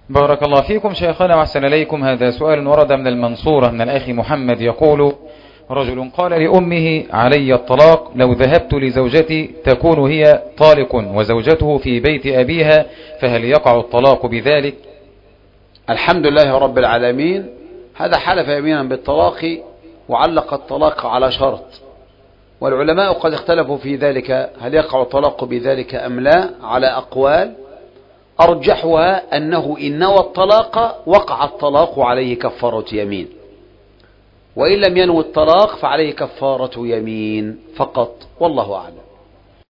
بارك الله فيكم شيخنا وأحسن إليكم. هذا سؤال ورد من المنصورة من الأخ محمد يقول: رجل قال لأمه: علي الطلاق، لو ذهبت لزوجتي تكون هي طالق وزوجته في بيت أبيها، فهل يقع الطلاق بذلك؟ الحمد لله رب العالمين. هذا حلف يمينا بالطلاق وعلق الطلاق على شرط، والعلماء قد اختلفوا في ذلك، هل يقع الطلاق بذلك أم لا، على أقوال. أرجحها أنه إن نوى الطلاق وقع الطلاق عليه كفارة يمين، وإن لم ينوي الطلاق فعليه كفارة يمين فقط، والله أعلم.